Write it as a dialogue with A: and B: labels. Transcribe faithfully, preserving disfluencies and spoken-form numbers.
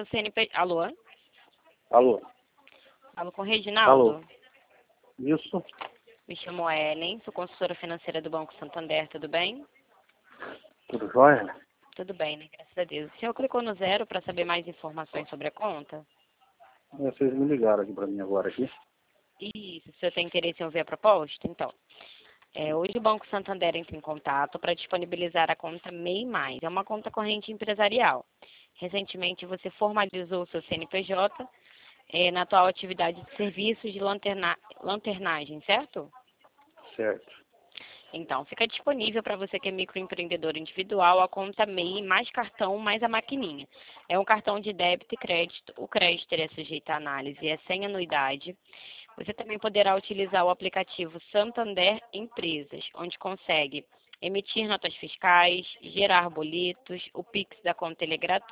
A: seu C N P J. Alô?
B: Alô?
A: Falo com o Reginaldo.
B: Alô? Isso?
A: Me chamo Ellen, sou consultora financeira do Banco Santander, tudo bem?
B: Tudo jóia?
A: Tudo bem, né? Graças a Deus. O senhor clicou no zero para saber mais informações sobre a conta?
B: Vocês me ligaram aqui para mim agora aqui.
A: Isso, o senhor tem interesse em ouvir a proposta? Então, é, hoje o Banco Santander entra em contato para disponibilizar a conta M E I Mais. É uma conta corrente empresarial. Recentemente você formalizou o seu C N P J é, na atual atividade de serviços de lanterna, lanternagem, certo?
B: Certo.
A: Então, fica disponível para você que é microempreendedor individual a conta M E I mais cartão mais a maquininha. É um cartão de débito e crédito. O crédito é sujeito à análise e é sem anuidade. Você também poderá utilizar o aplicativo Santander Empresas, onde consegue emitir notas fiscais, gerar boletos, o Pix da conta ele é gratuito.